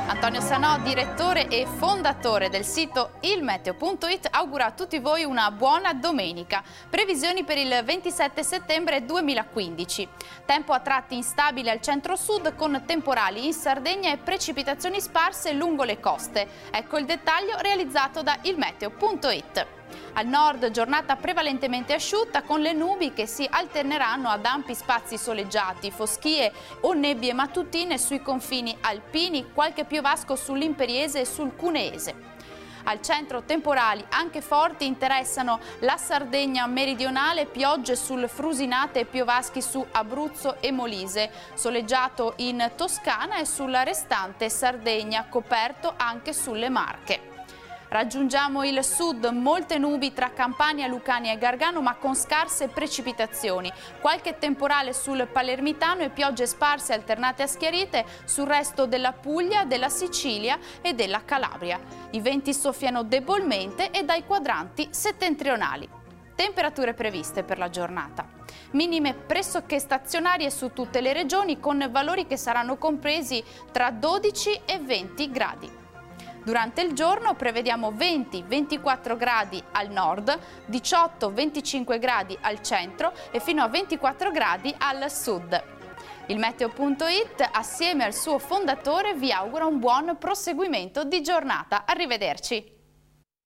Antonio Sanò, direttore e fondatore del sito ilmeteo.it, augura a tutti voi una buona domenica. Previsioni per il 27 settembre 2015. Tempo a tratti instabile al centro-sud con temporali in Sardegna e precipitazioni sparse lungo le coste. Ecco il dettaglio realizzato da ilmeteo.it. Al nord giornata prevalentemente asciutta con le nubi che si alterneranno ad ampi spazi soleggiati, foschie o nebbie mattutine sui confini alpini, qualche piovasco sull'Imperiese e sul Cuneese. Al centro temporali anche forti interessano la Sardegna meridionale, piogge sul Frusinate e piovaschi su Abruzzo e Molise, soleggiato in Toscana e sulla restante Sardegna, coperto anche sulle Marche. Raggiungiamo il sud, molte nubi tra Campania, Lucania e Gargano ma con scarse precipitazioni, qualche temporale sul Palermitano e piogge sparse alternate a schiarite sul resto della Puglia, della Sicilia e della Calabria. I venti soffiano debolmente e dai quadranti settentrionali. Temperature previste per la giornata. Minime pressoché stazionarie su tutte le regioni con valori che saranno compresi tra 12 e 20 gradi. Durante il giorno prevediamo 20-24 gradi al nord, 18-25 gradi al centro e fino a 24 gradi al sud. Il Meteo.it, assieme al suo fondatore, vi augura un buon proseguimento di giornata. Arrivederci!